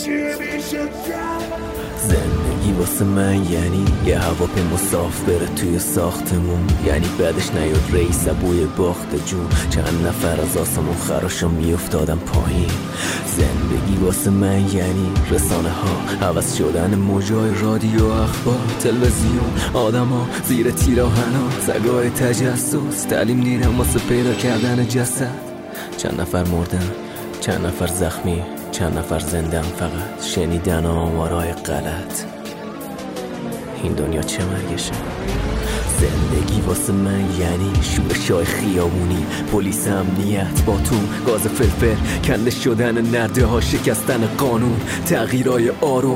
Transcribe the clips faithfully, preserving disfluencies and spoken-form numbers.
زندگی واسه من یعنی یه هواپیما صاف بره توی ساختمون، یعنی بعدش نیاد رئیس بوی باخت جون، چند نفر از آسمون خراشا میافتادن پایین. زندگی واسه من یعنی رسانه ها، عوض شدن موجای رادیو، اخبار، تلویزیون، آدم ها زیر تیراهن ها، سگای تجسس، تعلیم دیرم واسه پیدا کردن جسد. چند نفر مردن، چند نفر زخمی، چند نفر زندن، فقط شنیدن آمارای غلط. این دنیا چه مرگشه؟ زندگی واسه من یعنی شورشای خیابونی، پلیس، امنیت، باتون، گاز فلفل، کنده شدن نرده ها، شکستن قانون، تغییرای آروم.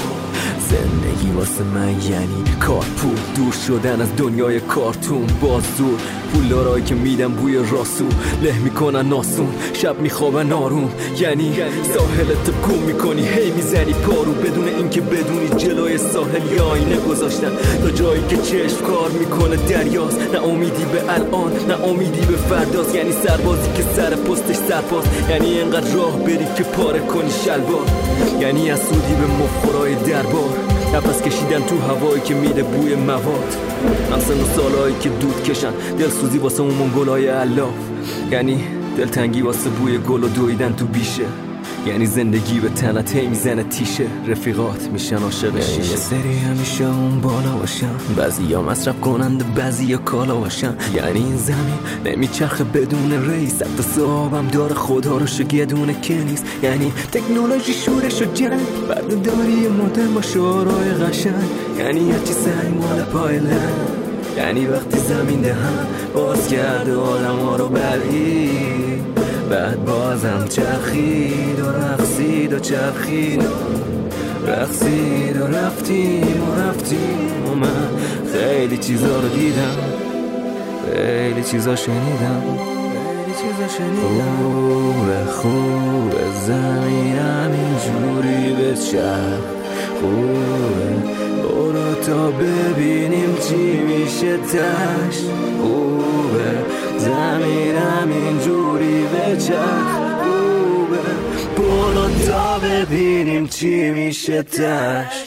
زندگی واسه من یعنی کار، پول، دور شدن از دنیای کارتون، باز دور پولدارایی که میدن بوی راسو، له میکنن ناسون، شب میخوابن آروم. یعنی ساحلت گم میکنی، هی میزنی پارو، بدون اینکه بدونی جلوی ساحل یا آینه گذاشتن تا جایی که چشم کار میکنه دریاست. نه امیدی به الان، نه امیدی به فرداست. یعنی سربازی که سر پستش سرپاس، یعنی انقدر راه بری که پاره کنی شلوار، یعنی اسودی به مخورای دربار، نفس کشیدن تو هوایی که میده بوی مواد، همسن و سالایی که دود کشن، دلسوزی واسه اون منگولای علاف، یعنی دلتنگی واسه بوی گل و دویدن تو بیشه، یعنی زندگی به تنت هی میزنه تیشه، رفیقات میشن عاشق شیشه، یه سری همیشه اون بالا باشن، بعضی ها مصرف کنند، بعضی ها کالا باشن. یعنی این زمین نمیچرخه بدون رئیس، حتی صاحبم داره خدا رو شگدونه که نیست. یعنی تکنولوژی شورش و جنگ، بردهداری مدرن با شعارهای قشنگ، یعنی هرچی سعی مال پایلن، یعنی وقتی زمین دهن باز کرده آدم ها رو بلعید، بعد بازم چرخید و رقصید و چرخید و رقصید و رفتیم و رفتیم و من خیلی چیزا رو دیدم، خیلی چیزا شنیدم، خیلی چیزا شنیدم. خوبه خوبه زمینم اینجوری به چرخ، خوبه برو تا ببینیم چی میشه تش، خوبه زمینم اینجوری به چرخ، خوبه برو تا ببینیم چی میشه تش.